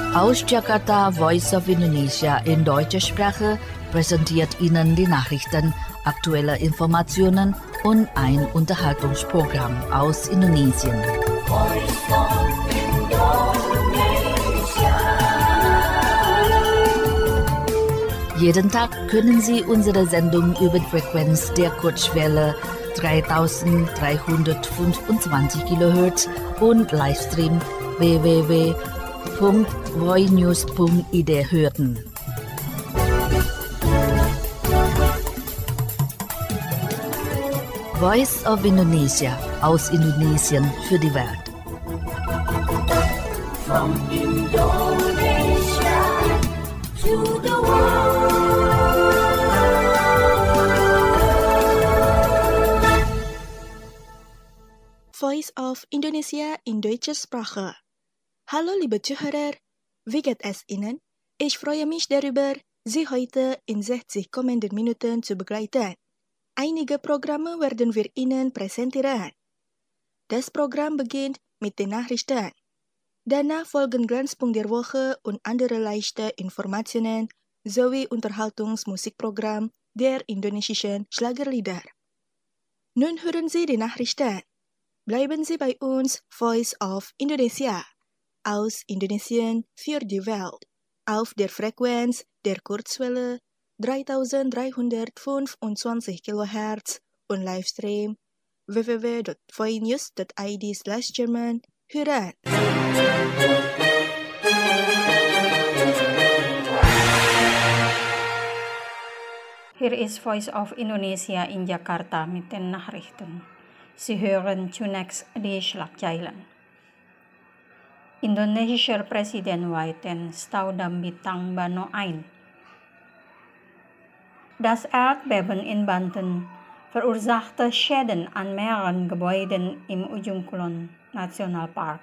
Aus Jakarta, Voice of Indonesia in deutscher Sprache präsentiert Ihnen die Nachrichten, aktuelle Informationen und ein Unterhaltungsprogramm aus Indonesien. Voice of Indonesia. Jeden Tag können Sie unsere Sendung über die Frequenz der Kurzwelle 3325 kHz und Livestream www.voinews.id hören. Voice of Indonesia aus Indonesien für die Welt. From Indonesia to the world. Voice of Indonesia in deutscher Sprache. Hallo liebe Zuhörer, wie geht es Ihnen? Ich freue mich darüber, Sie heute in 60 kommenden Minuten zu begleiten. Einige Programme werden wir Ihnen präsentieren. Das Programm beginnt mit den Nachrichten. Danach folgen Glanzpunkt der Woche und andere leichte Informationen sowie Unterhaltungsmusikprogramm der indonesischen Schlagerlieder. Nun hören Sie die Nachrichten. Bleiben Sie bei uns, Voice of Indonesia, aus Indonesien für die Welt, auf der Frequenz der Kurzwelle 3325 kHz und Livestream www.voinews.id/German hören. Hier ist Voice of Indonesia in Jakarta mit den Nachrichten. Sie hören zunächst die Schlagzeilen. Indonesischer Präsident weiten Staudamm Bintang Bano ein. Das Erdbeben in Banten verursachte Schäden an mehreren Gebäuden im Ujung Kulon Nationalpark.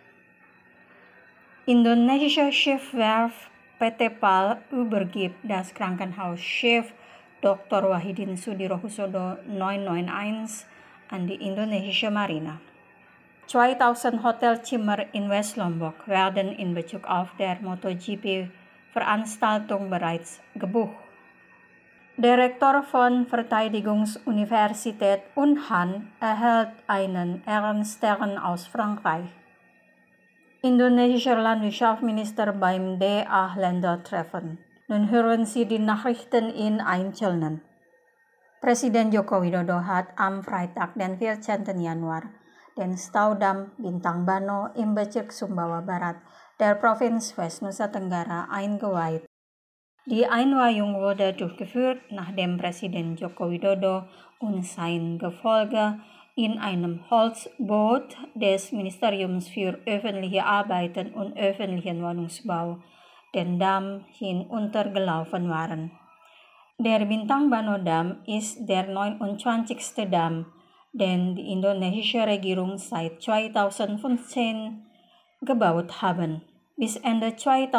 Indonesische Schiffswerft PT PAL übergibt das Krankenhausschiff Dr. Wahidin Sudirohusodo 991 an die indonesische Marine. 2000 Hotelzimmer in West Lombok werden in Bezug auf der MotoGP-Veranstaltung bereits gebucht. Der Rektor von Verteidigungsuniversität Unhan erhält einen Ehrenstern aus Frankreich. Indonesischer Landwirtschaftsminister beim DA-Ländertreffen. Nun hören Sie die Nachrichten in Einzelnen. Presiden Joko Widodo hat am Freitag, den 14. Januar, den Staudamm Bintang Bano im Bezirk Sumbawa Barat der Provinz West Nusa Tenggara eingeweiht. Die Einweihung wurde durchgeführt, nachdem Presiden Joko Widodo und sein Gefolge in einem Holzboot des Ministeriums für öffentliche Arbeiten und öffentlichen Wohnungsbau den Damm hinuntergelaufen waren. Der Bintang Bano Damm ist der 29. Damm, den die indonesische Regierung seit 2015 gebaut haben. Bis Ende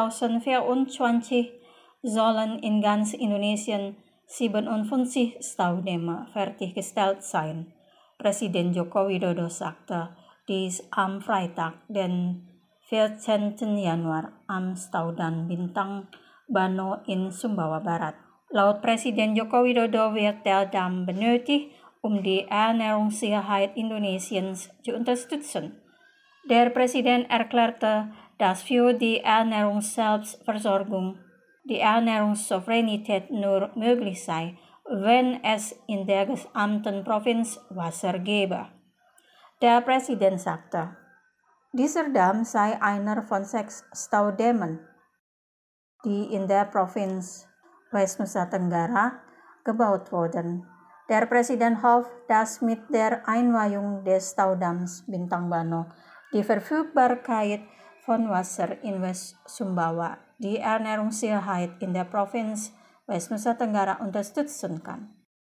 2024 sollen in ganz Indonesien 57 Staudämme fertiggestellt sein. Presiden Joko Widodo sagte dies am Freitag, den 14. Januar, am Staudamm Bintang Bano in Sumbawa Barat. Laut Presiden Joko Widodo wird der Damm benötigt, um die Ernährungssicherheit Indonesiens zu unterstützen. Der Präsident erklärte, dass für die Ernährungsselbstversorgung die Ernährungssouveränität nur möglich sei, wenn es in der gesamten Provinz Wasser gäbe. Der Präsident sagte, dieser Damm sei einer von 6 Staudämmen, die in der Provinz West Nusa Tenggara gebaut wurden. Der Präsident hofft, dass mit der Einweihung des Staudamms Bintang Bano die Verfügbarkeit von Wasser in West Sumbawa die Ernährungssicherheit in der Provinz West Nusa Tenggara unterstützen kann.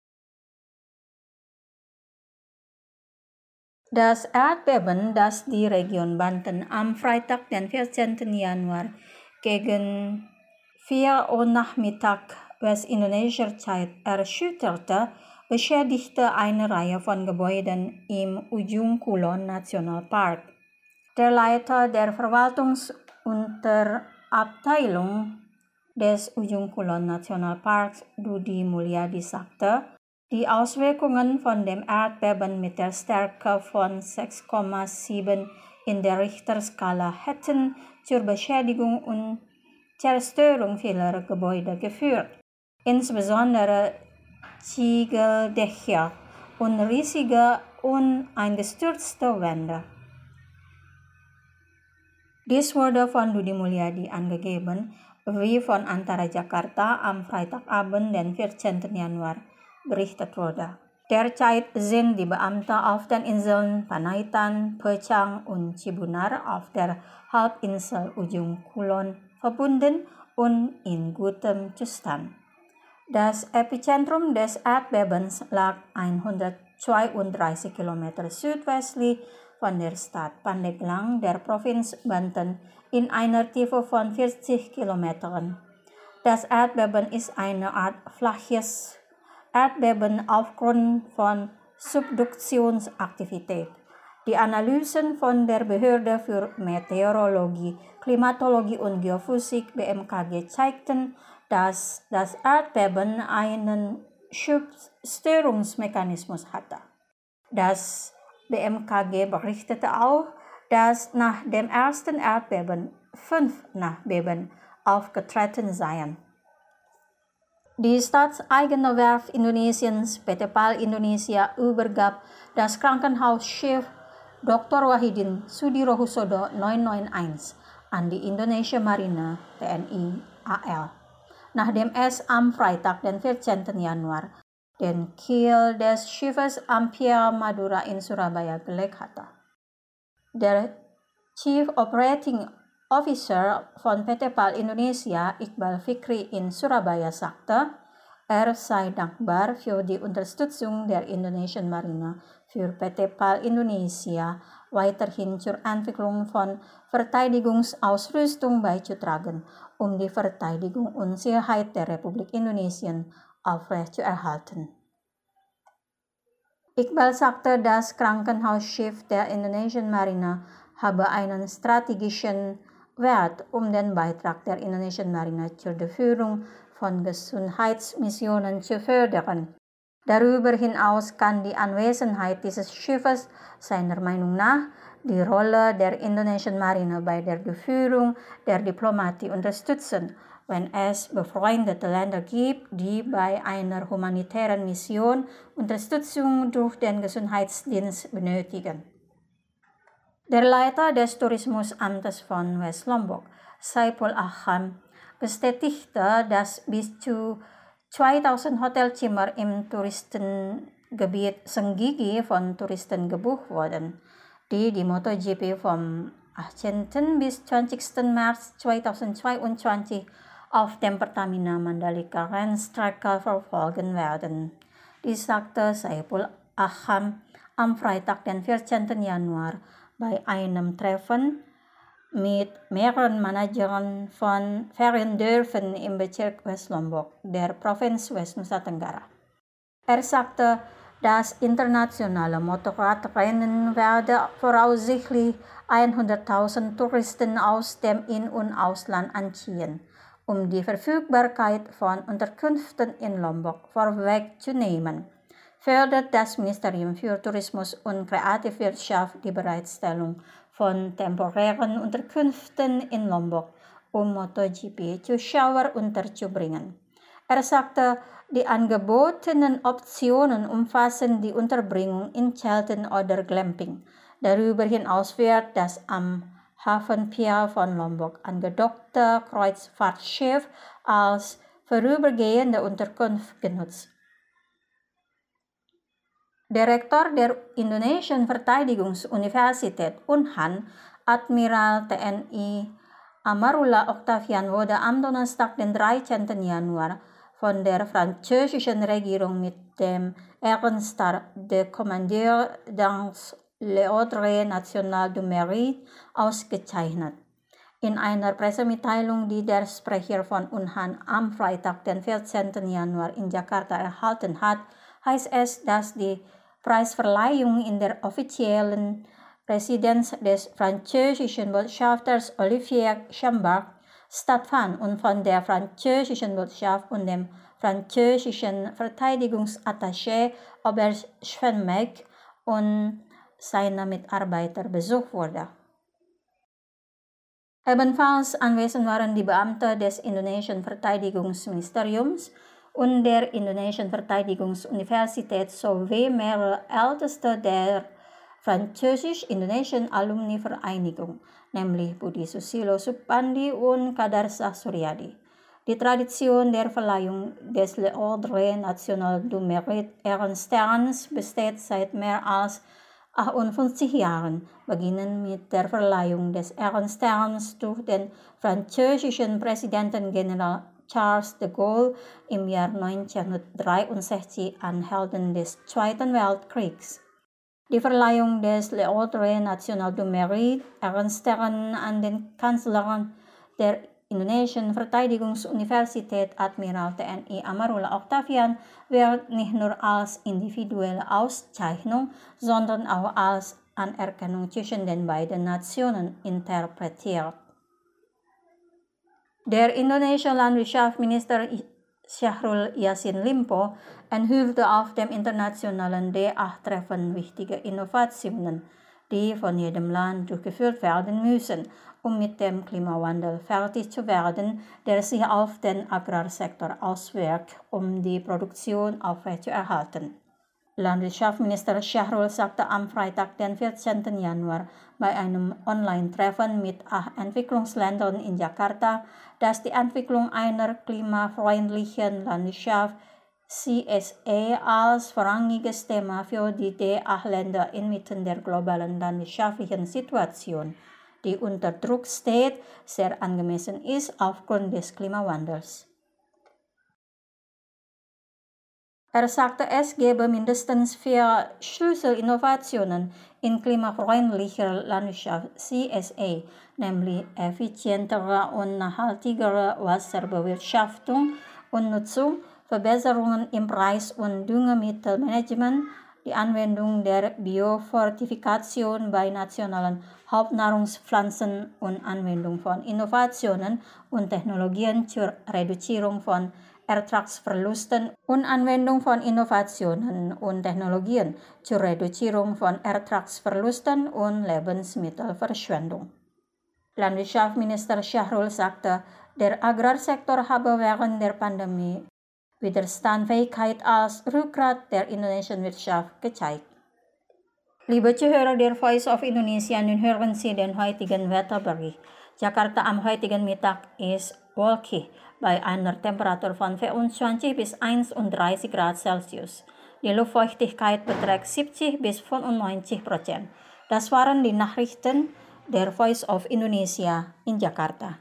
Das Erdbeben, das die Region Banten am Freitag, den 14. Januar gegen 4 Uhr Nachmittag westindonesischer Zeit erschütterte, beschädigte eine Reihe von Gebäuden im Ujung Kulon Nationalpark. Der Leiter der Verwaltungsunternehmen Abteilung des Ujung Kulon Nationalparks Dudi Mulyadi sagte, die Auswirkungen von dem Erdbeben mit der Stärke von 6,7 in der Richterskala hätten zur Beschädigung und Zerstörung vieler Gebäude geführt, insbesondere Ziegeldächer und riesige und eingestürzte Wände. Dies wurde von Dudi Mulyadi angegeben, wie von Antara Jakarta am Freitagabend, den 14. Januar, berichtet wurde. Derzeit sind die Beamten auf den Inseln Panaitan, Pechang und Cibunar auf der Halbinsel Ujung Kulon verbunden und in gutem Zustand. Das Epizentrum des Erdbebens lag 132 Kilometer südwestlich von der Stadt Pandeglang der Provinz Banten in einer Tiefe von 40 Kilometern. Das Erdbeben ist eine Art flaches Erdbeben aufgrund von Subduktionsaktivität. Die Analysen von der Behörde für Meteorologie, Klimatologie und Geophysik BMKG zeigten, dass das Erdbeben einen Schubstörungsmechanismus hatte. Das BMKG berichtete auch, dass nach dem ersten Erdbeben 5 Nachbeben aufgetreten seien. Die staatseigene Werft Indonesiens PT PAL Indonesia übergab das Krankenhausschiff Dr. Wahidin Sudirohusodo 991 an die indonesische Marine TNI AL, nachdem es am Freitag, den 14. Januar, den Kiel des Schiffes Ampia Madura in Surabaya gelegt hatte. Der Chief Operating Officer von PT PAL Indonesia, Iqbal Fikri in Surabaya, sagte, er sei dankbar für die Unterstützung der indonesischen Marine für PT PAL Indonesia weiterhin zur Entwicklung von Verteidigungsausrüstung beizutragen, um die Verteidigung und Sicherheit der Republik Indonesien aufrechtzuerhalten. Iqbal sagte, das Krankenhausschiff der indonesischen Marine habe einen strategischen Wert, um den Beitrag der indonesischen Marine zur Durchführung von Gesundheitsmissionen zu fördern. Darüber hinaus kann die Anwesenheit dieses Schiffes seiner Meinung nach die Rolle der indonesischen Marine bei der Durchführung der Diplomatie unterstützen, wenn es befreundete Länder gibt, die bei einer humanitären Mission Unterstützung durch den Gesundheitsdienst benötigen. Der Leiter des Tourismusamtes von West Lombok, Saipul Aham, bestätigte, dass bis zu 2000 Hotelzimmer im Touristengebiet Senggigi von Touristen gebucht wurden, die MotoGP vom 18. bis 20. März 2022 auf dem Pertamina Mandalika Rennstrecke verfolgen werden. Dies sagte Saipul Aham am Freitag, den 14. Januar, bei einem Treffen mit mehreren Managern von Feriendörfern im Bezirk West Lombok, der Provinz West Nusa Tenggara. Er sagte, das internationale Motorradrennen werde voraussichtlich 100.000 Touristen aus dem In- und Ausland anziehen, um die Verfügbarkeit von Unterkünften in Lombok vorwegzunehmen. Fördert das Ministerium für Tourismus und Kreativwirtschaft die Bereitstellung von temporären Unterkünften in Lombok, um MotoGP-Zuschauer unterzubringen. Er sagte, die angebotenen Optionen umfassen die Unterbringung in Zelten oder Glamping. Darüber hinaus wird das am Hafenpier von Lombok angedockte Kreuzfahrtschiff als vorübergehende Unterkunft genutzt. Direktor der Indonesischen Verteidigungsuniversität Unhan, Admiral TNI Amarullah Octavian, wurde am Donnerstag, den 13. Januar, von der französischen Regierung mit dem Ehrenstar de Commandeur dans l'Ordre National du Mérite ausgezeichnet. In einer Pressemitteilung, die der Sprecher von Unhan am Freitag, den 14. Januar in Jakarta erhalten hat, heißt es, dass die Preisverleihung in der offiziellen Residenz des französischen Botschafters Olivier Chambard stattfand und von der französischen Botschaft und dem französischen Verteidigungsattaché Oberst Schwenmeck und seiner Mitarbeiter besucht wurde. Ebenfalls anwesend waren die Beamte des indonesischen Verteidigungsministeriums und der indonesischen Verteidigungsuniversität sowie mehrere Älteste der französisch-indonesischen Alumni-Vereinigung, nämlich Budi Susilo Supandi und Kadarsah Suryadi. Die Tradition der Verleihung des L'Ordre National du Mérite Ehrensterns besteht seit mehr als 58 Jahren, beginnend mit der Verleihung des Ehrensterns durch den französischen Präsidenten General Charles de Gaulle im Jahr 1963 an Helden des Zweiten Weltkriegs. Die Verleihung des L'Ordre National du Mérite Ehrenstern an den Kanzler der indonesischen Verteidigungsuniversität Admiral TNI Amarullah Octavian wird nicht nur als individuelle Auszeichnung, sondern auch als Anerkennung zwischen den beiden Nationen interpretiert. Der indonesische Landwirtschaftsminister Syahrul Yassin Limpo enthüllte auf dem internationalen D8-Treffen wichtige Innovationen, die von jedem Land durchgeführt werden müssen, um mit dem Klimawandel fertig zu werden, der sich auf den Agrarsektor auswirkt, um die Produktion aufrechtzuerhalten. Landwirtschaftsminister Syahrul sagte am Freitag, den 14. Januar, bei einem Online-Treffen mit 8 Entwicklungsländern in Jakarta, dass die Entwicklung einer klimafreundlichen Landwirtschaft CSA als vorrangiges Thema für die D8-Länder inmitten der globalen landwirtschaftlichen Situation, die unter Druck steht, sehr angemessen ist aufgrund des Klimawandels. Er sagte, es gebe mindestens 4 Schlüsselinnovationen in klimafreundlicher Landwirtschaft CSA, nämlich effizientere und nachhaltigere Wasserbewirtschaftung und Nutzung, Verbesserungen im Preis- und Düngemittelmanagement, die Anwendung der Biofortifikation bei nationalen Hauptnahrungspflanzen und Anwendung von Innovationen und Technologien zur Reduzierung von Ertragsverlusten und Anwendung von Innovationen und Technologien zur Reduzierung von Ertragsverlusten und Lebensmittelverschwendung. Landwirtschaftsminister Syahrul sagte, der Agrarsektor habe während der Pandemie Widerstandsfähigkeit als Rückgrat der indonesischen Wirtschaft gezeigt. Liebe Zuhörer der Voice of Indonesia, nun hören Sie den heutigen Wetterbericht. Jakarta am heutigen Mittag ist wolkig bei einer Temperatur von 24 bis 31 Grad Celsius. Die Luftfeuchtigkeit beträgt 70 bis 95%. Das waren die Nachrichten der Voice of Indonesia in Jakarta.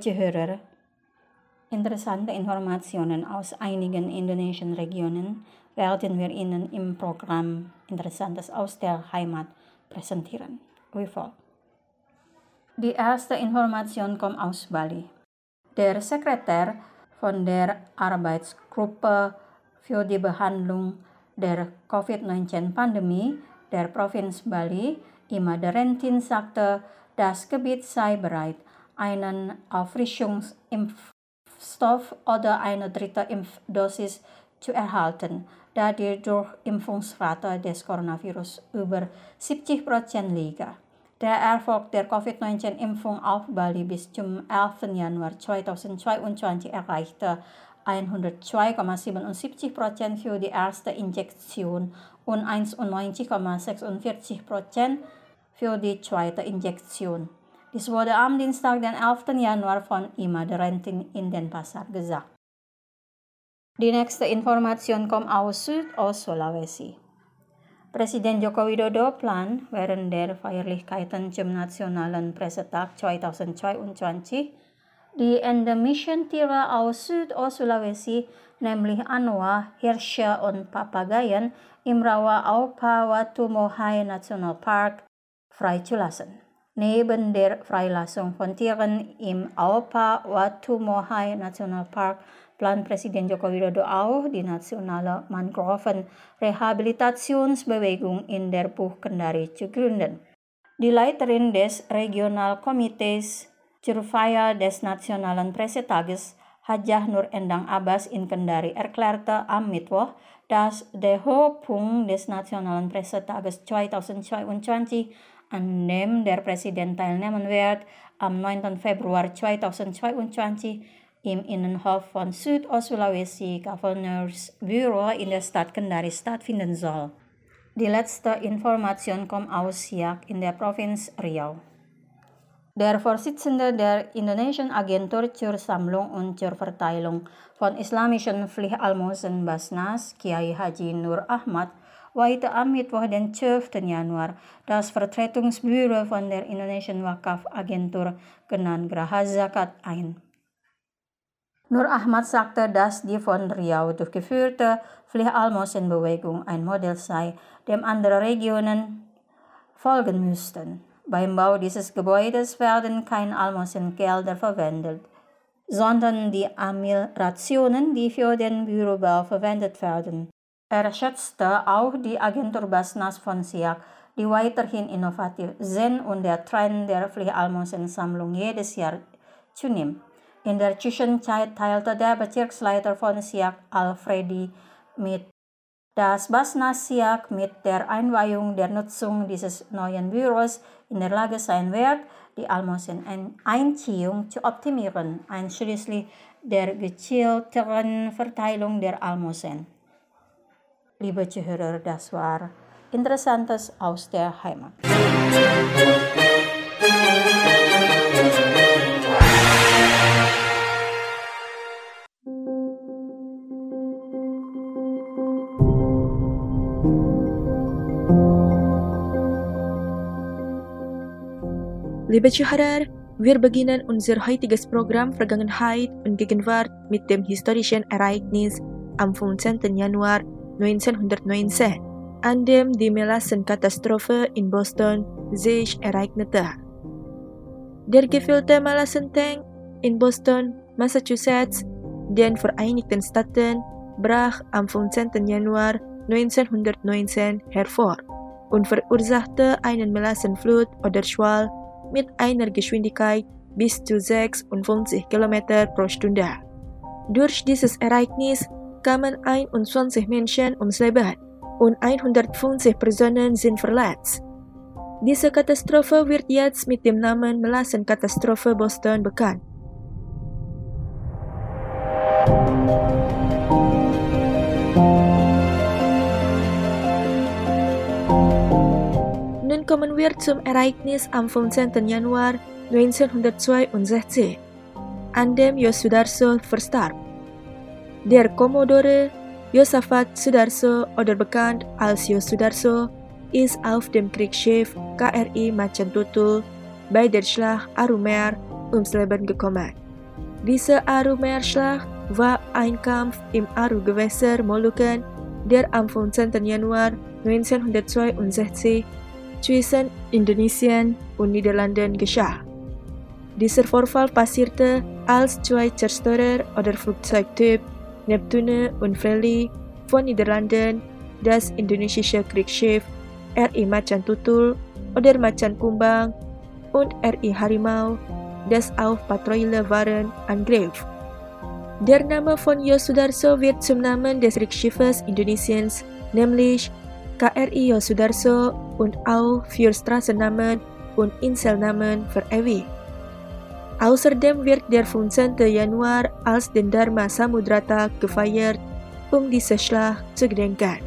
Zuhörer, interessante Informationen aus einigen indonesischen Regionen werden wir Ihnen im Programm Interessantes aus der Heimat präsentieren. Wie folgt. Die erste Information kommt aus Bali. Der Sekretär von der Arbeitsgruppe für die Behandlung der Covid-19-Pandemie der Provinz Bali, Ima Derentin, sagte, das Gebiet sei bereit, einen Auffrischungsimpfstoff oder eine dritte Impfdosis zu erhalten, da die Durchimpfungsrate des Coronavirus über 70% liege. Der Erfolg der Covid-19-Impfung auf Bali bis zum 11. Januar 2022 erreichte 102,77% für die erste Injektion und 91,46% für die zweite Injektion. Dies wurde am Dienstag, den 11. Januar von Ima Derentin in Denpasar gesagt. Die nächste Information kommt aus Südost-Sulawesi. Presiden Joko Widodo plant während der Feierlichkeiten zum Nationalen Pressetag 2022 die endemischen Tiere aus Südost-Sulawesi, nämlich Anoa, Hirsche und Papagayen, im Rawa-Aupa-Watumohai Nationalpark freizulassen. Neben der Freilassung von Tieren im Aupa-Watumohai Nationalpark plant Presiden Joko Widodo auch die nationale Mangroven-Rehabilitationsbewegung in der Bucht Kendari zu gründen. Die Leiterin des Regionalkomitees zur Feier des Nationalen Pressetages, Hajah Nur Endang Abbas in Kendari, erklärte am Mittwoch, dass der Höhepunkt des Nationalen Pressetages 2022, an dem der Präsident teilnehmen wird, am 9. Februar 2022 im Innenhof von Südost-Sulawesi Gouverneursbüro in der Stadt Kendari stattfinden soll. Die letzte Information kommt aus Siak in der Provinz Riau. Der Vorsitzende der Indonesischen Agentur zur Sammlung und zur Verteilung von islamischen Pflichtalmosen Basnas, Kiai Haji Nur Ahmad, weihte am Mittwoch, den 12. Januar, das Vertretungsbüro von der Indonesischen Wakaf-Agentur, genannt Geraha Zakat, ein. Nur Ahmad sagte, dass die von Riau durchgeführte Pflichtalmosenbewegung ein Modell sei, dem andere Regionen folgen müssten. Beim Bau dieses Gebäudes werden keine Almosengelder verwendet, sondern die Amil-Rationen, die für den Bürobau verwendet werden. Er schätzte auch die Agentur Basnas von Siak, die weiterhin innovativ sind und der Trend der Pflichtalmosensammlung jedes Jahr zunimmt. In der Zwischenzeit teilte der Bezirksleiter von Siak, Alfredi, mit, dass Basnas Siak mit der Einweihung der Nutzung dieses neuen Büros in der Lage sein wird, die Almoseneinziehung zu optimieren, einschließlich der gezielteren Verteilung der Almosen. Liebe Zuhörer, das war Interessantes aus der Heimat. Liebe Zuhörer, wir beginnen unser heutiges Programm Vergangenheit und Gegenwart mit dem historischen Ereignis am 15. Januar 1919, an dem die Melassenkatastrophe in Boston sich ereignete. Der gefüllte Melassentank in Boston, Massachusetts, den Vereinigten Staaten, brach am 15. Januar 1919 hervor und verursachte einen Melassenflut oder Schwall mit einer Geschwindigkeit bis zu 56 km pro Stunde. Durch dieses Ereignis kamen 21 Menschen ums Leben und 150 Personen sind verletzt. Diese Katastrophe wird jetzt mit dem Namen Melassenkatastrophe Boston bekannt. Nun kommen wir zum Ereignis am 15. Januar 1962, an dem Yos Sudarso verstarb. Der Kommodore Josaphat Sudarso oder bekannt als Yos Sudarso ist auf dem Kriegsschiff KRI Macan Tutul bei der Schlacht Arumeer ums Leben gekommen. Diese Aru-Meerslag war ein Kampf im Aru-Gewässer Molukken, der am 15. Januar 1962 zwischen Indonesien und Niederlanden geschah. Dieser Vorfall passierte, als zwei Zerstörer oder Flugzeugtyp Neptune und Freely von Niederlanden das indonesische Kriegsschiff RI Macan Tutul oder Macan Kumbang und RI Harimau, das auf Patrouille waren, angriff. Der Name von Yosudarso wird zum Namen des Kriegsschiffes Indonesiens, nämlich KRI Yosudarso, und auch für Straßennamen und Inselnamen verewigt. Außerdem wird der 15. Januar als den Dharma Samudratag gefeiert, diese Schlacht zu gedenken.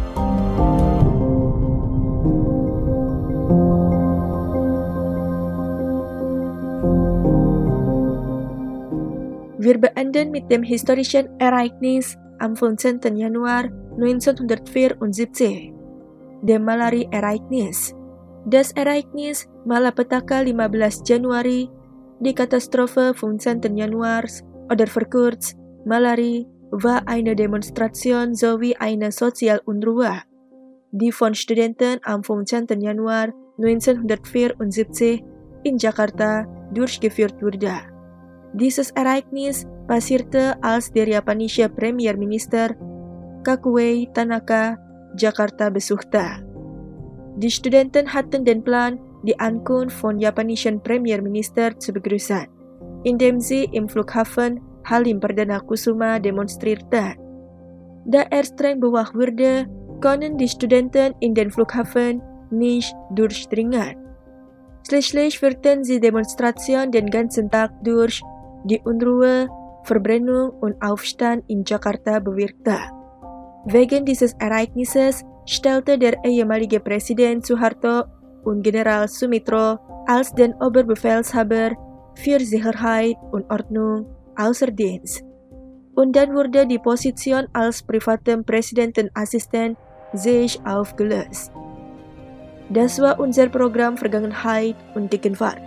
Wir beenden mit dem historischen Ereignis am 15. Januar 1974, dem Malari-Ereignis. Das Ereignis Malapetaka 15 Januari, die Katastrophe 15. Januars oder verkürzt Malari, war eine Demonstration sowie eine Sozialunruhe, die von Studenten am 15. Januar 1974 in Jakarta durchgeführt wurde. Dieses Ereignis passierte, als der japanische Premierminister Kakuei Tanaka Jakarta besuchte. Die Studenten hatten den Plan, die Ankunft von japanischen Premierminister zu begrüßen, indem sie im Flughafen Halim Perdana Kusuma demonstrierten. Da streng bewacht wurde, konnten die Studenten in den Flughafen nicht durchdringen. Schließlich führten sie Demonstration den ganzen Tag durch, die Unruhe, Verbrennung und Aufstand in Jakarta bewirkte. Wegen dieses Ereignisses stellte der ehemalige Präsident Suharto und General Sumitro als den Oberbefehlshaber für Sicherheit und Ordnung außer Dienst. Und dann wurde die Position als privatem Präsidentenassistent sich aufgelöst. Das war unser Programm Vergangenheit und Gegenwart.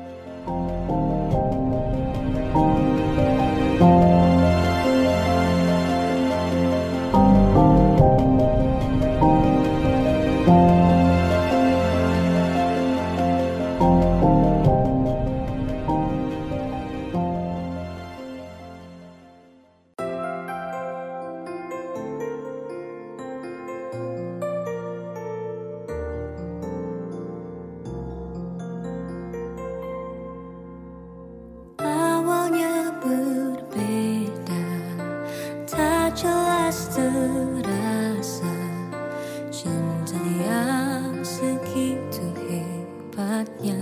Terasa cinta yang segitu hebatnya,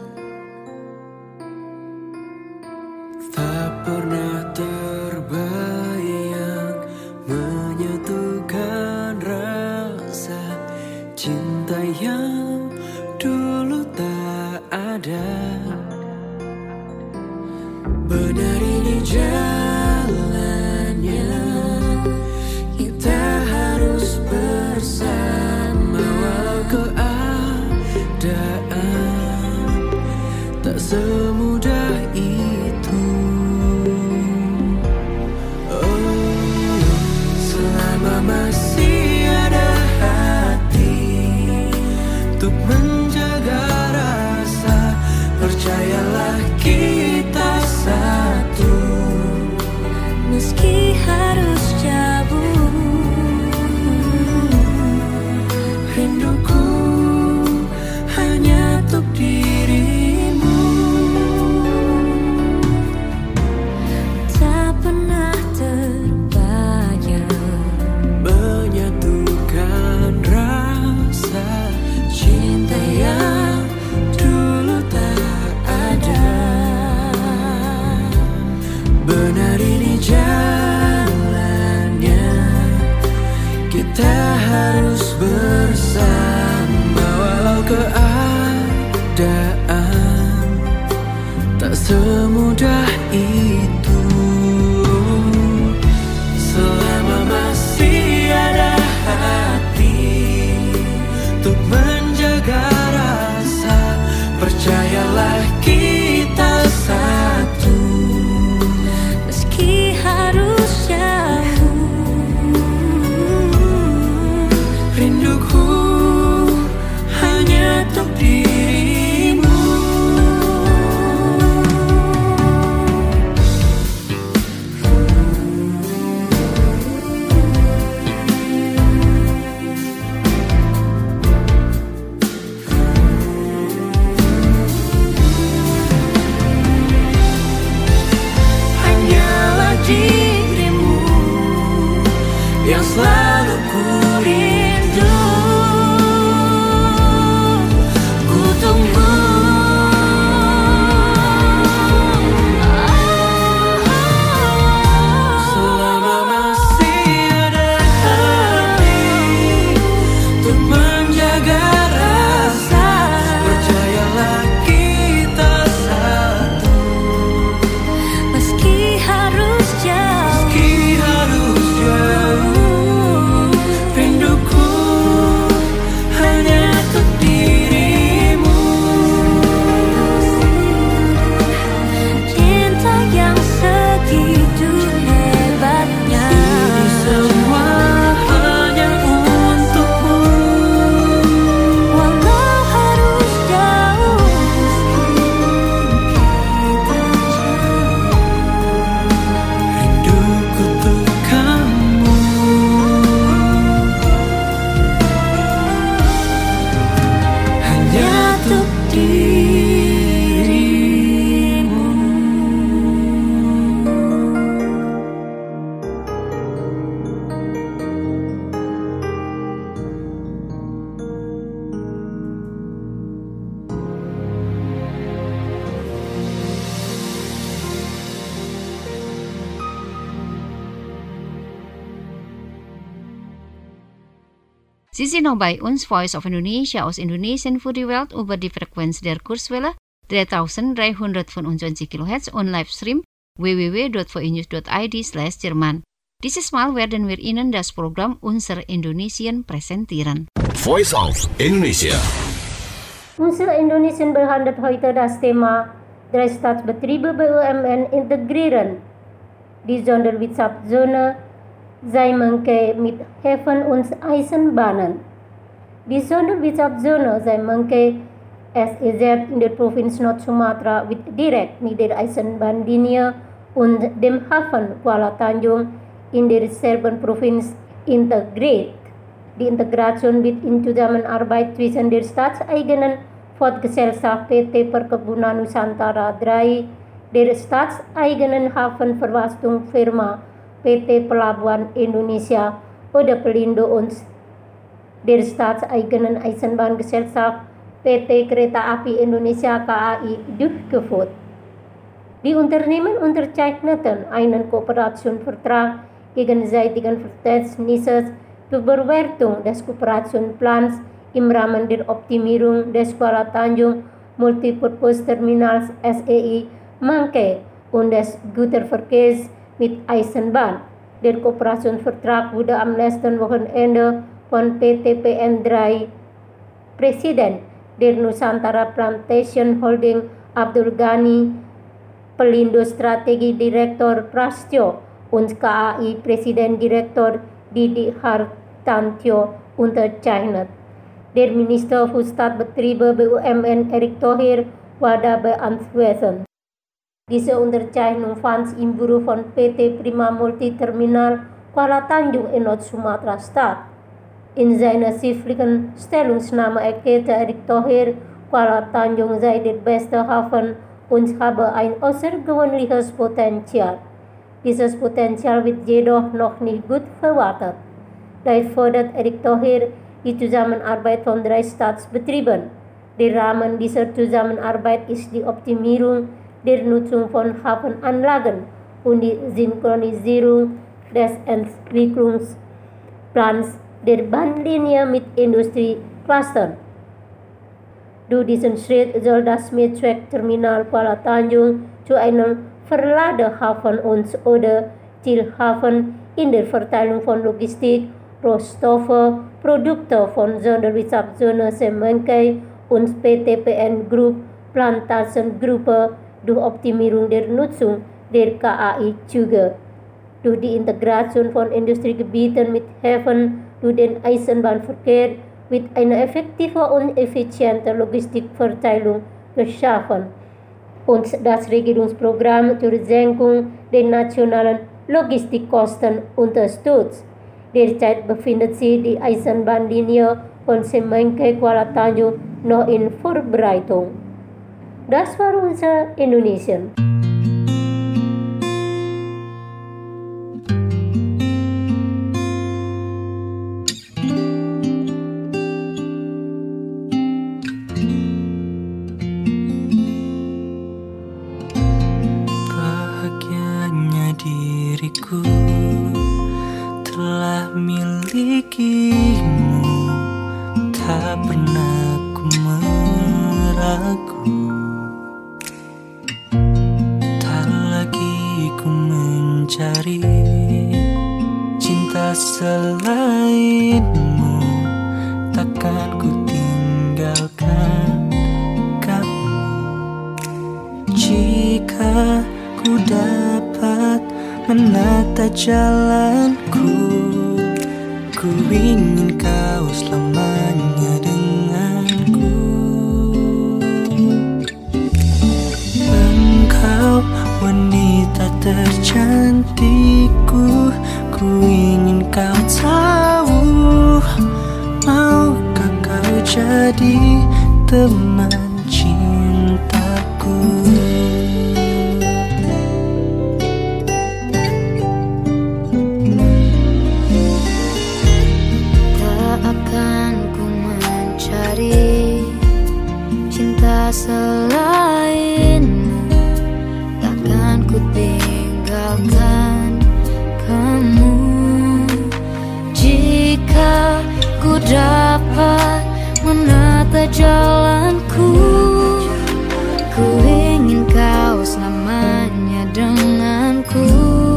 tak pernah terbayang menyatukan rasa cinta yang dulu tak ada. Benar ini jalannya, kita harus bersama walau keadaan tak semudah itu. Oh, selama masih ada hati untuk menjaga rasa, percayalah kita satu. Meski harus jauh, rinduku hanya untuk dirimu. Tak pernah terbayang menyatukan rasa cinta yang dulu tak ada. Benar ini jalannya, kita harus bersama walau keadaan tak semudah itu. Selama masih ada hati untuk menjaga rasa, percayalah kita satu. ku rindu, ku tunggu. Selama masih ada hati untuk menjaga rasa, percayalah kita satu. Meski harus jauh, rinduku hanya untuk dirimu. cinta yang segitu hebatnya. Ini semua hanya untukmu. Walau harus jauh, Rinduku untuk kamu. Hanya untuk dirimu. Sie sind noch bei uns, Voice of Indonesia aus Indonesien für die Welt über die Frequenz der Kurzwelle 3325 kHz und Livestream www.voinews.id/Jerman. Dieses Mal werden wir Ihnen das Programm Unser Indonesien präsentieren. Voice of Indonesia. Unser Indonesien behandelt heute das Thema Drei Staatsbetriebe BUMN integrieren. Die Sonderwirtschaftszone Zeemanke mit Häfen und Eisenbahnen. Die Sonderwirtschaftszone Zeemanke SEZ in der Provinz Nord-Sumatra wird direkt mit der Eisenbahnlinie und dem Hafen Kuala Tanjung in der selben Provinz integriert. Die Integration wird in Zusammenarbeit zwischen der staatseigenen Fortgesellschaft PT Perkebunan Nusantara 3, der staatseigenen Hafenverwaltungsfirma PT Pelabuhan Indonesia oder Pelindo und der staatseigenen Eisenbahngesellschaft PT Kereta Api Indonesia KAI durchgeführt. Die Unternehmen unterzeichneten einen Kooperationsvertrag gegenseitigen Verständnisses zur Bewertung des Kooperationsplans im Rahmen der Optimierung des Kuala Tanjung Multipurpose Terminals SEI Mangke und des Güterverkehrs mit Eisenbahn. Der Kooperationsvertrag wurde am letzten Wochenende von PT PN3 Presiden der Nusantara Plantation Holding Abdul Ghani, Pelindo Strategi Direktor Prastyo und KAI Presiden Direktor Didi Hartantyo unterzeichnet. Der Minister für Staatsbetriebe BUMN Erick Thohir war dabei anwesend. Diese Unterzeichnung fand im Büro von PT Prima Multiterminal Kuala Tanjung in Nord-Sumatra statt. In seiner schriftlichen Stellungnahme erklärte Erick Thohir, Kuala Tanjung sei der beste Hafen und habe ein außergewöhnliches Potenzial. Dieses Potenzial wird jedoch noch nicht gut verwertet. Daher fordert Erick Thohir die Zusammenarbeit von 3 Staatsbetrieben. Der Rahmen dieser Zusammenarbeit ist die Optimierung der Nutzung von Hafenanlagen und die Synchronisierung des Entwicklungsplans der Bahnlinie mit Industrieclustern. Durch diesen Schritt soll das Mehrzweckterminal Kuala Tanjung zu einem Verladehafen und/oder Zielhafen in der Verteilung von Logistik, Rohstoffe, Produkte von Sonderwirtschaftszone Zeemanke und PT PN Group Plantagengruppe durch Optimierung der Nutzung der KAI juga. Durch die Integration von Industriegebieten mit Häfen durch den Eisenbahnverkehr wird eine effektive und effiziente Logistikverteilung geschaffen und das Regierungsprogramm zur Senkung der nationalen Logistikkosten unterstützt. Derzeit befindet sich die Eisenbahnlinie von Zeemanke Kuala Tanjung noch in Vorbereitung. Das war unser Indonesien. bagimu tak pernah ku meragu. Tak lagi ku mencari cinta selainmu, takkan ku tinggalkan kamu. Jika ku dapat menata jalanku, ku ingin kau selamanya denganku. Engkau wanita tercantikku, ku ingin kau tahu, maukah kau jadi teman cintaku. Tak akan ku mencari cinta selainmu, takkan ku tinggalkan kamu. Jika ku dapat menata jalanku, ku ingin kau selamanya denganku.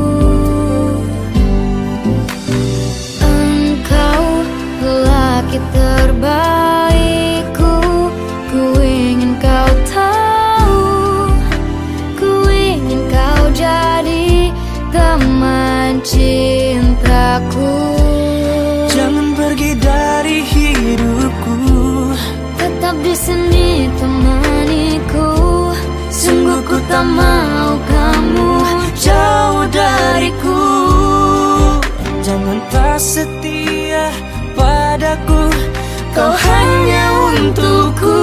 Engkau lelaki terbaikku, ku ingin kau tahu, ku ingin kau jadi teman cintaku. Jangan pergi dari hidupku, Tetap di sini temaniku. Sungguh ku tak mau kamu jauh dariku. Jangan tak setia padaku, kau hanya untukku.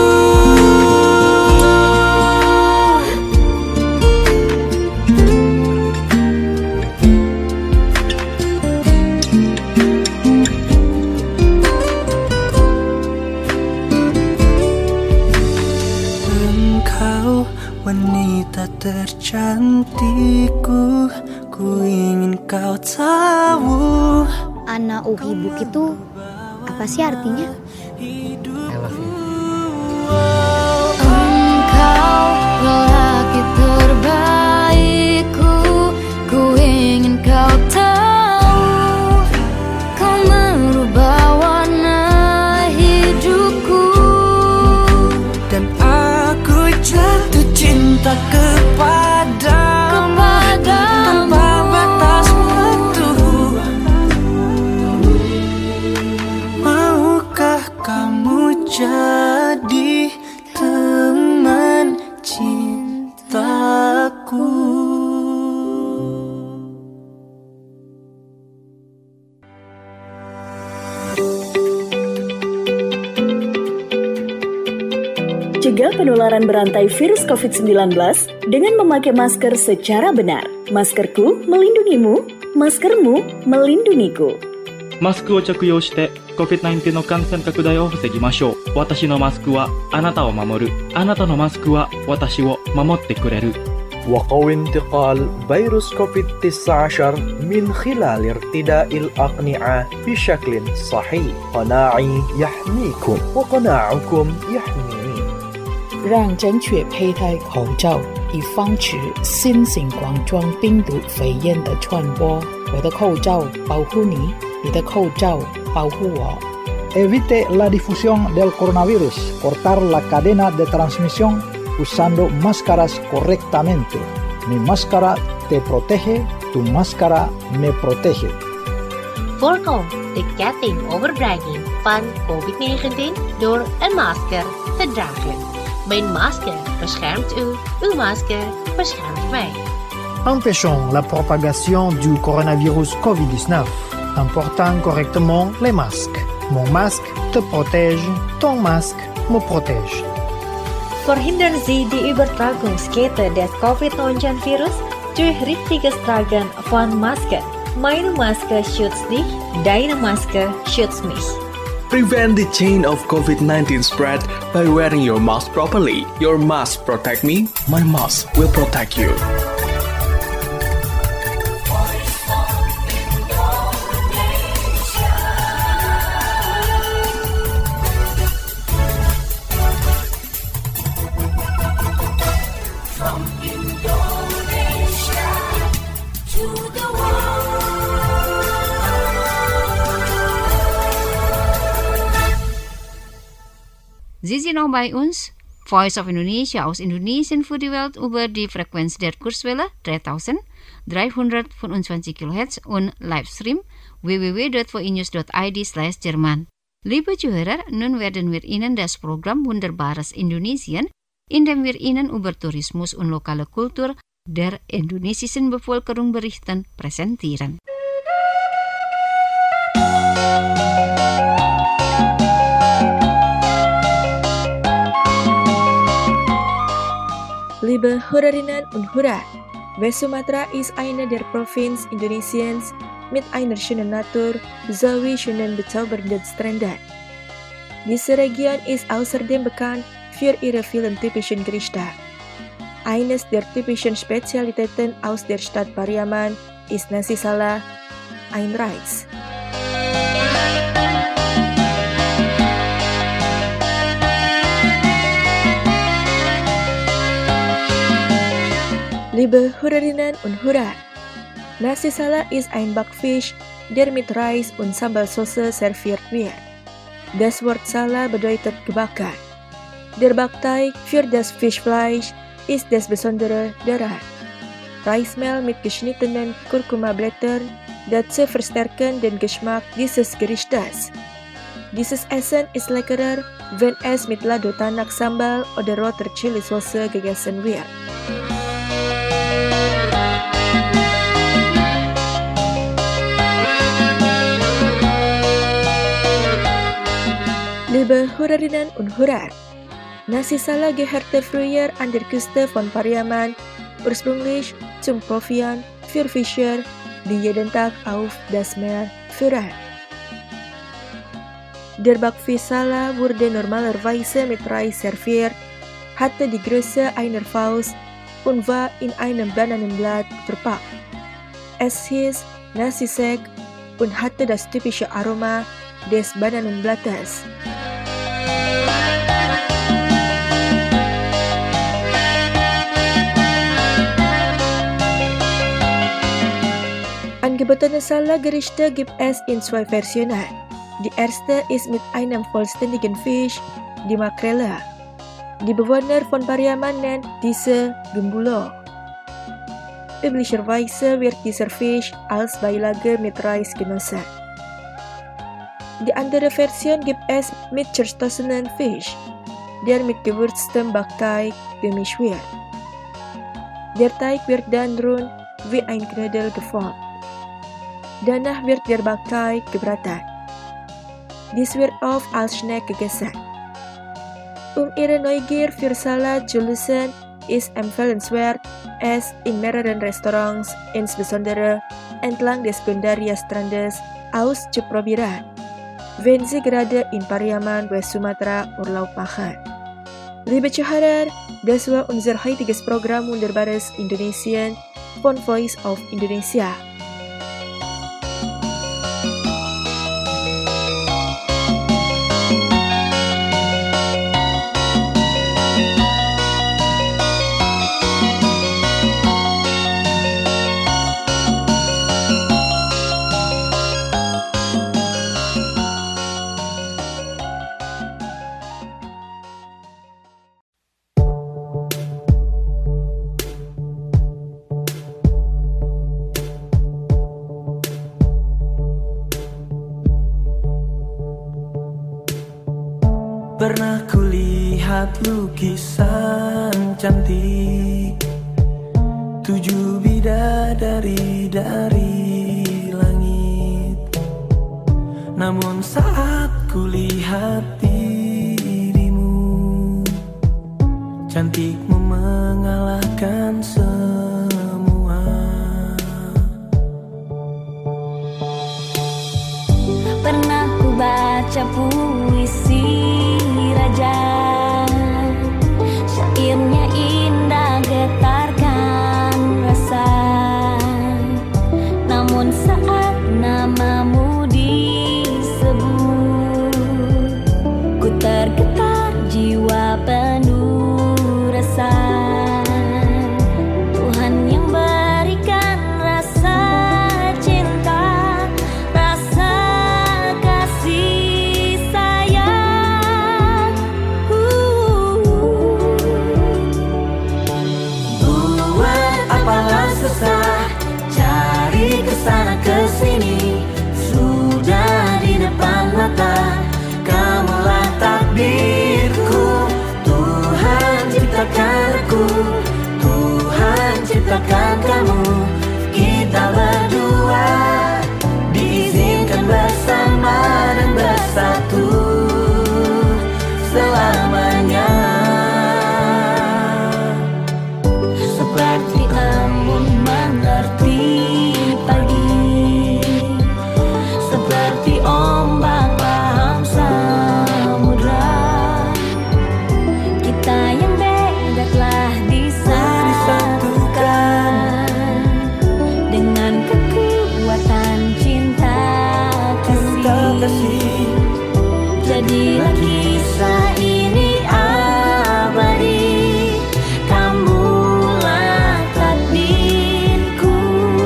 Engkau wanita tercantikku, ku ingin kau tahu. Ana uhibuk itu apa sih artinya? Engkau lelaki terbaikku, ku ingin kau tahu, kau merubah warna hidupku. Dan aku jatuh cinta kepadamu tanpa batas waktu. Maukah kamu jadi teman cintaku? Cegah penularan berantai virus COVID-19 dengan memakai masker secara benar. Maskerku melindungimu, maskermu melindungiku. マスクを着用して COVID-19 の感染拡大を防ぎましょう。私のマスクはあなたを守る。あなたのマスクは私を守ってくれる。 وقوي انتقال فيروس كوفيد-19 من خلال ارتداء الأقنعة بشكل صحيح. قناعي يحميكم وقناعكم يحميني. 让正确佩戴口罩，以防止新型冠状病毒肺炎的传播。我的口罩保护你，你的口罩保护我。 Evite la difusión del coronavirus. Cortar la cadena de transmisión usando máscaras correctamente. Mi máscara te protege, tu máscara me protege. Voorkom de ketting overbrenging van COVID-19 door een masker te dragen. Mijn masker beschermt u, uw masker beschermt mij. Empêchons la propagation du coronavirus COVID-19 en portant correctement les masques. Mon masque te protège, ton masque me protège. Verhindern Sie die Übertragungskette des COVID-19-Virus durch richtiges Tragen von Masken. Meine Maske schützt dich, deine Maske schützt mich. Prevent the chain of COVID-19 spread by wearing your mask properly. Your mask protect me, my mask will protect you. Sie sind noch bei uns. Voice of Indonesia aus Indonesien für die Welt über die Frequenz der Kurzwelle 3325 kHz und Livestream www.voinews.id/Jerman. Liebe Zuhörer, nun werden wir Ihnen das Programm Wunderbares Indonesien, in dem wir Ihnen über Tourismus und lokale Kultur der indonesischen Bevölkerung berichten, präsentieren. Liebe Hörerinnen und Hörer, West Sumatra ist eine der Provinzen Indonesiens mit einer schönen Natur sowie schönen bezaubernden Stränden. Diese Region ist außerdem bekannt für ihre vielen typischen Gerichte. Eines der typischen Spezialitäten aus der Stadt Pariaman ist Nasi Sala, ein Reis. Liebe Hörerinnen und Hörer, Nasi Sala ist ein Backfisch, der mit Reis und Sambalsoße serviert wird. Das Wort Sala bedeutet gebacken. Der Backteig für das Fischfleisch ist das Besondere daran. Reismehl mit geschnittenen Kurkuma-Blättern, dazu verstärken den Geschmack dieses Gerichtes. Dieses Essen ist leckerer, wenn es mit lado tanak sambal oder roter Chili-Soße gegessen wird. Liebe Hörerinnen und Hörer, Nasi Sala gehörte früher an der Küste von Pariaman ursprünglich zum Proviant für Fischer, die jeden Tag auf das Meer fuhren. Der Backfisch Sala wurde normalerweise mit Reis serviert, hatte die Größe einer Faust und war in einem Bananenblatt verpackt. Es hieß Nasi Sek und hatte das typische Aroma des Bananenblattes. Angebotene Sala-Gerichte gibt es in zwei Versionen. Die erste ist mit einem vollständigen Fisch, die Makrele. Die Bewohner von Pariaman nennt diese Gembulo. Üblicherweise wird dieser Fisch als Beilage mit Reis genossen. Die andere Version gibt es mit zerstoßenen Fisch, der mit gewürztem Backteig gemischt wird. Der Teig wird dann rund wie ein Knödel geformt. Danach wird der Backteig gebraten. Dies wird oft als Snack gegessen. Ihre Neugier für Sala zu lösen, ist empfehlenswert, es in mehreren Restaurants, insbesondere entlang des Gundaria-Strandes, auszuprobieren, wenn Sie gerade in Pariaman, West Sumatra Urlaub machen. Liebe Zuhörer, das war unser heutiges Programm Wunderbares Indonesien von Voice of Indonesia. Pernah kulihat lukisan cantik 7 bidadari dari langit. Namun saat kulihat dirimu, cantikmu mengalahkan semua. Pernah ku baca puisi raja, syairnya indah getarkan rasa. Namun saat namamu disebut, ku tergetar jiwa penuh rasa. Tuhan yang berikan rasa cinta, rasa kasih sayang. menciptakan kamu. Kita berdua diizinkan bersama dan bersatu selamanya. Seperti embun mengerti pagi, seperti ombak paham samudra. Kita yang beda telah disatukan dengan kekuatan cinta kasih. Jadilah kisah ini abadi, kamulah takdirku.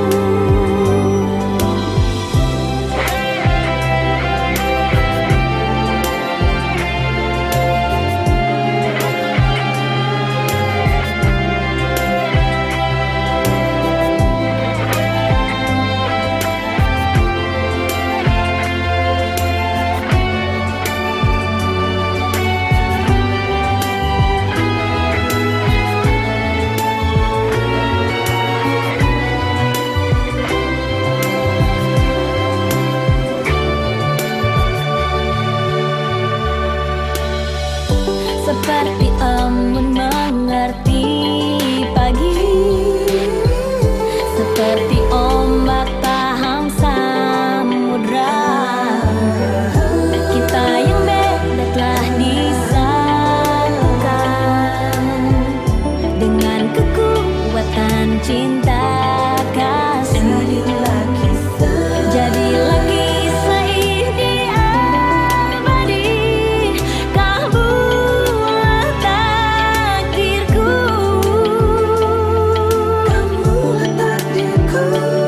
Seperti embun mengerti pagi, seperti ombak paham samudra. Kita yang beda telah disatukan dengan kekuatan cinta kasih. Jadilah kisah ini abadi, kamulah takdirku. Kamulah takdirku.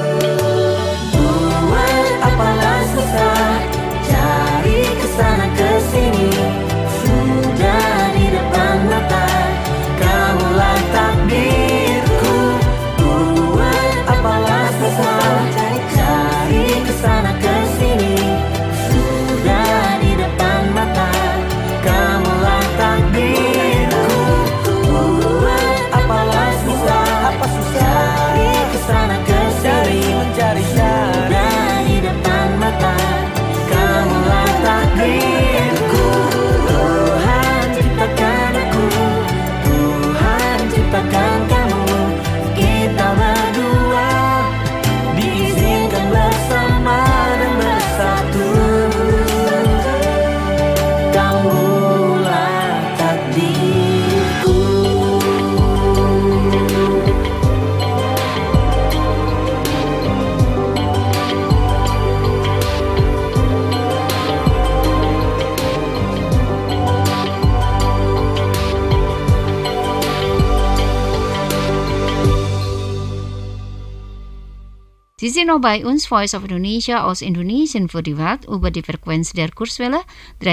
Buat apalah susah, cari kesana kesini, sudah di depan mata, kamulah takdirku. Buat apalah susah, cari kesana kesini, sudah di depan mata, kamulah takdirku. Buat apalah susah, cari kesana kesini, mencari sudah di depan mata, kamulah takdirku. Tuhan ciptakan aku, Tuhan ciptakan kamu. Kita berdua diizinkan bersama dan bersatu, kamulah takdirku. Sie sind noch bei uns, Voice of Indonesia aus Indonesien für die Welt über die Frequenz der Kurzwelle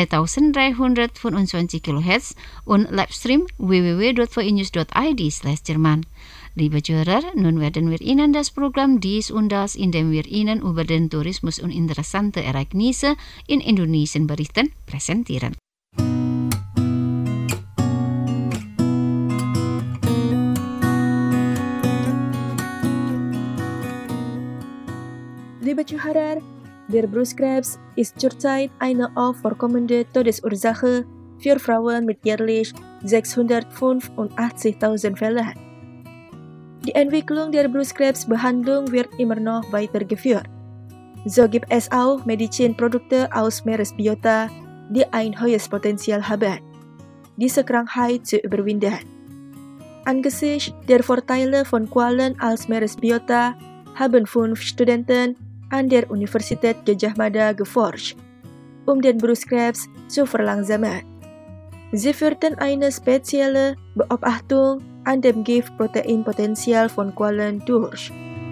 3325 kHz und Livestream www.voinews.id/Jerman. Liebe Zuhörer, nun werden wir Ihnen das Programm dies und das, indem wir Ihnen über den Tourismus und interessante Ereignisse in Indonesien berichten, präsentieren. Liebe Zuhörer, der Brustkrebs ist zurzeit eine auf vorkommende Todesursache für Frauen mit jährlich 685.000 Fällen. Die Entwicklung der Brustkrebsbehandlung wird immer noch weitergeführt. So gibt es auch Medizinprodukte aus Meeresbiota, die ein hohes Potenzial haben, diese Krankheit zu überwinden. Angesichts der Vorteile von Quallen als Meeresbiota haben 5 Studenten an der Universität Gajah Mada geforscht, den Brustkrebs zu verlangsamen. Sie führten eine spezielle Beobachtung an dem Giftproteinpotenzial von Quallen durch.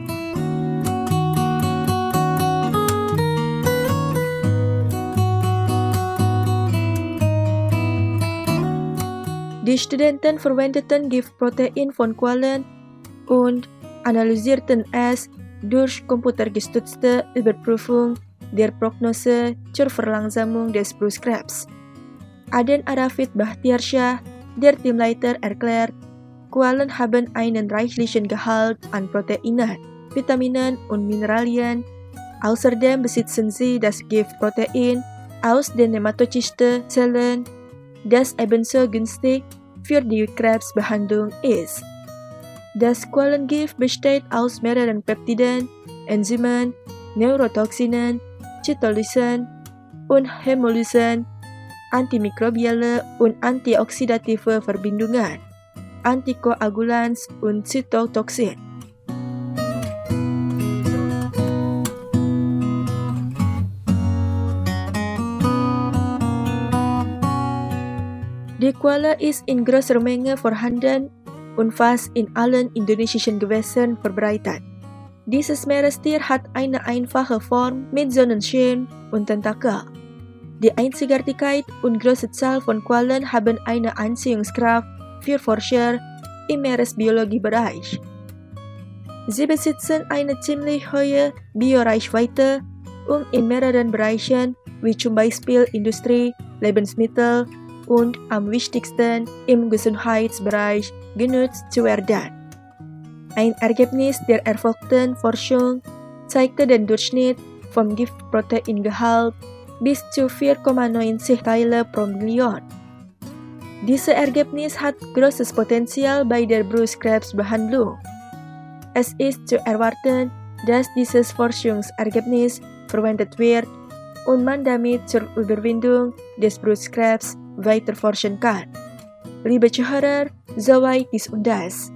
Die Studenten verwendeten Giftprotein von Quallen und analysierten es durch computergestützte Überprüfung der Prognose zur Verlangsamung des Brustkrebs. Aden Arafid Bahtiarsyah, der Teamleiter, erklärt, Qualen haben einen reichlichen Gehalt an Proteinen, Vitaminen und Mineralien. Außerdem besitzen sie das Giftprotein aus den Nematocyste-Zellen, das ebenso günstig für die Krebsbehandlung ist. Das Qualengift besteht aus mehreren Peptiden, Enzymen, Neurotoxinen, Zytolysen und Hämolysen, antimikrobielle und antioxidative Verbindungen, Antikoagulans und Zytotoxin. Die Qualle ist in größerer Menge vorhanden und fast in allen indonesischen Gewässern verbreitet. Dieses Meerestier hat eine einfache Form mit Sonnenschirm und Tentakel. Die Einzigartigkeit und große Zahl von Quallen haben eine Anziehungskraft für Forscher im Meeresbiologiebereich. Sie besitzen eine ziemlich hohe Bioreichweite und in mehreren Bereichen wie zum Beispiel Industrie, Lebensmittel und am wichtigsten im Gesundheitsbereich genutzt zu werden. Ein Ergebnis der erfolgten Forschung zeigte den Durchschnitt vom Giftproteingehalt bis zu 4,90 Teile pro Million. Dieses Ergebnis hat großes Potenzial bei der Brustkrebsbehandlung. Es ist zu erwarten, dass dieses Forschungsergebnis verwendet wird und man damit zur Überwindung des Brustkrebs weiter forschen kann. Liebe Zuhörer, soweit dies und das.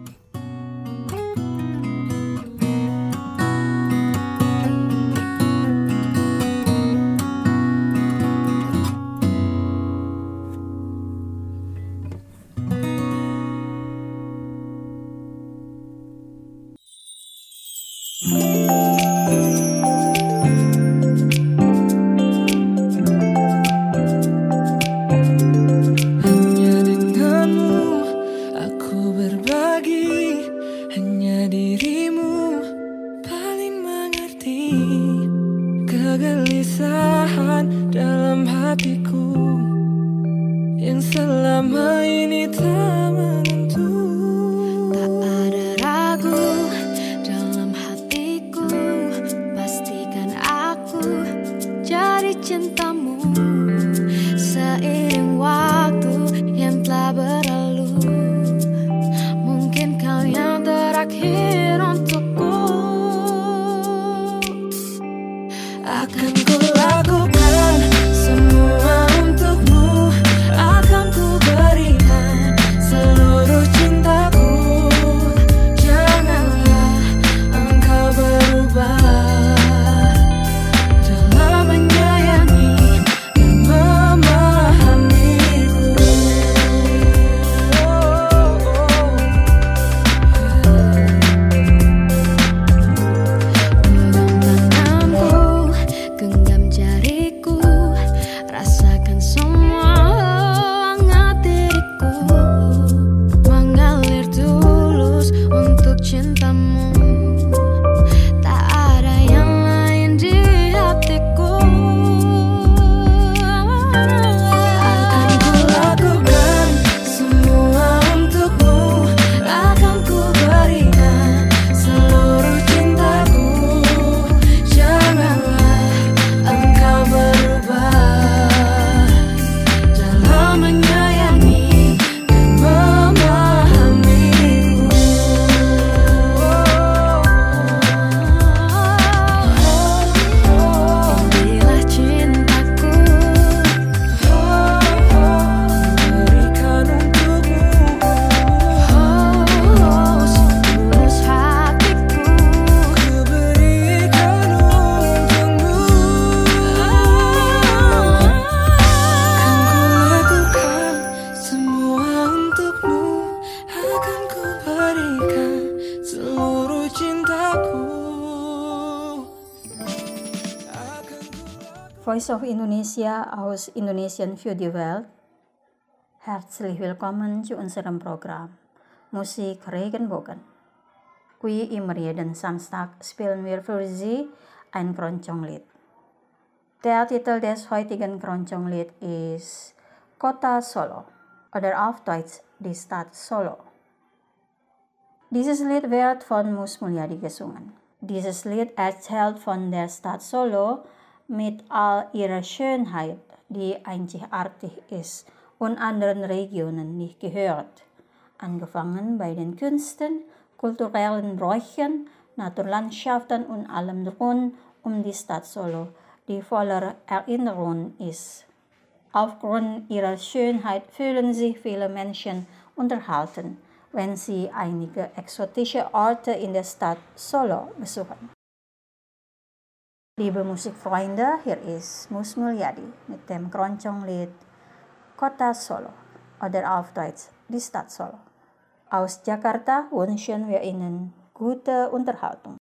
Kegelisahan dalam hatiku yang selama ini tak menentu. Tak ada ragu dalam hatiku, pastikan aku jadi cintamu. Seiring waktu yang telah berlalu, mungkin kau yang terakhir untukku. Akan ku lakukan semua untukmu, akan ku berikan seluruh cintaku. Janganlah engkau berubah dalam menyayangi dan memahamiku. Genggam jariku, rasakan semua hangat diriku, mengalir tulus untuk cintamu. Tak ada yang lain di hatiku. Akan ku lakukan semua untukmu, akan ku berikan seluruh cintaku. Janganlah engkau berubah dalam menyayangi dan memahamiku. Inilah cintaku, berikan untukmu. Setulus hatiku, ku berikan untukmu. Lakukan semua untukmu, akan ku berikan seluruh cintaku. Voice of Indonesia aus Indonesian für die Welt. Herzlich willkommen zu unserem Programm Musik Regenbogen. Qui im jeden Samstag spielen wir für Sie ein Keroncong-Lied. Der Titel des heutigen Keroncong-Lied ist Kota Solo oder auf Deutsch die Stadt Solo. Dieses Lied werd von Mus Mulyadi gesungen. Dieses Lied erzählt von der Stadt Solo mit all ihrer Schönheit, die einzigartig ist und anderen Regionen nicht gehört. Angefangen bei den Künsten, kulturellen Bräuchen, Naturlandschaften und allem rund um die Stadt Solo, die voller Erinnerungen ist. Aufgrund ihrer Schönheit fühlen sich viele Menschen unterhalten, wenn sie einige exotische Orte in der Stadt Solo besuchen. Liebe Musikfreunde, hier ist Mus Mulyadi mit dem Keroncong-Lied Kota Solo oder auf Deutsch die Stadt Solo. Aus Jakarta wünschen wir Ihnen gute Unterhaltung.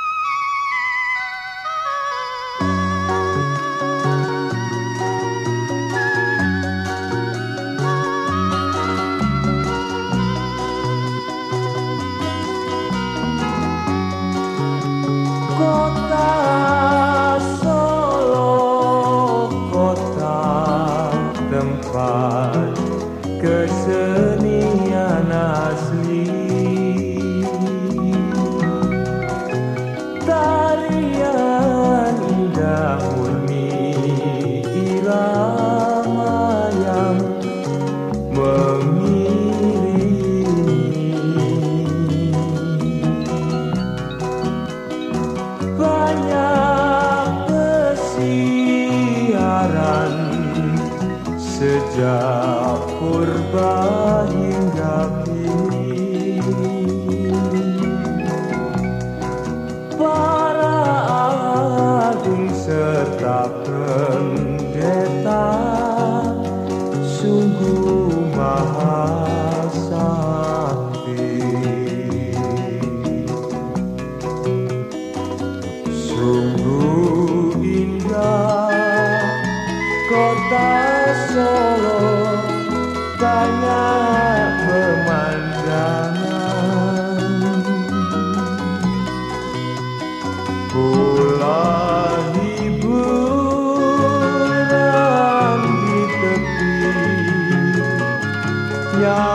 Kota Solo, kota tempat kesenian asli, tarian indah murni irama yang sejak purba hingga kini, para agung serta pendeta sungguh maha sakti, sungguh indah kota Solo, banyak pemandangan, pula hiburan di tepi yang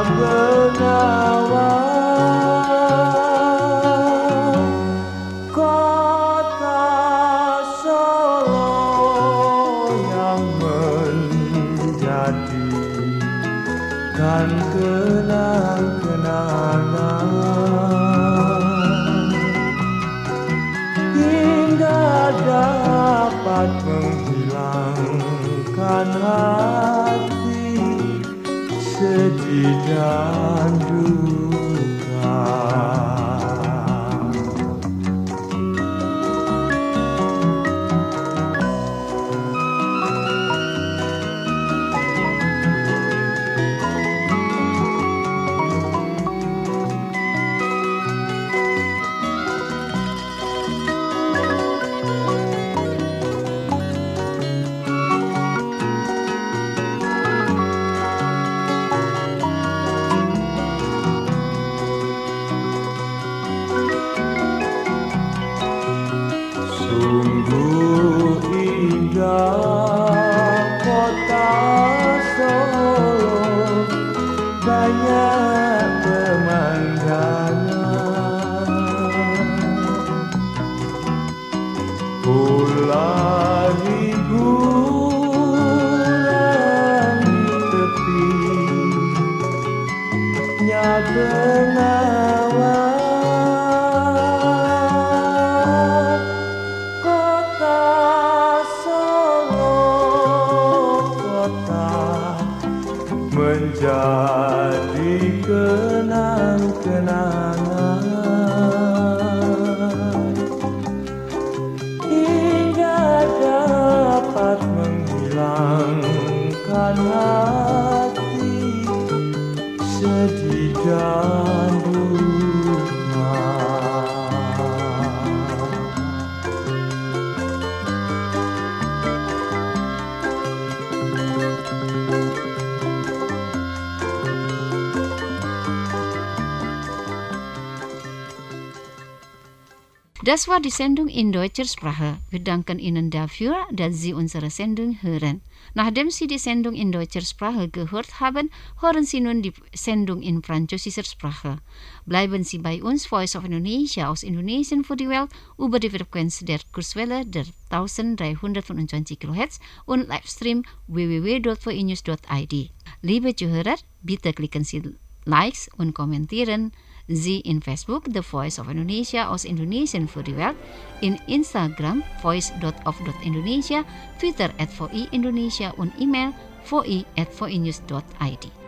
menawan. Kota Solo yang menjadikan kenang-kenangan hingga dapat menghilangkan hati sedih dan duka. Sungguh indah kota Solo, banyak pemandangan, pula hiburan di tepinya bengawan. Menjadi kenang-kenangan hingga dapat menghilangkan hati sedih dan duka. Das war die Sendung in deutscher Sprache. Wir danken Ihnen dafür, dass Sie unsere Sendung hören. Nachdem Sie die Sendung in deutscher Sprache gehört haben, hören Sie nun die Sendung in französischer Sprache. Bleiben Sie bei uns, Voice of Indonesia aus Indonesien für die Welt, über die Frequenz der Kurzwelle der 1325 kHz und Livestream www.voinews.id. Liebe Zuhörer, bitte klicken Sie Likes und kommentieren Sie in Facebook The Voice of Indonesia aus Indonesien für die Welt, in Instagram voice.of.indonesia, Twitter @voi Indonesia und E-Mail voi@voinews.id.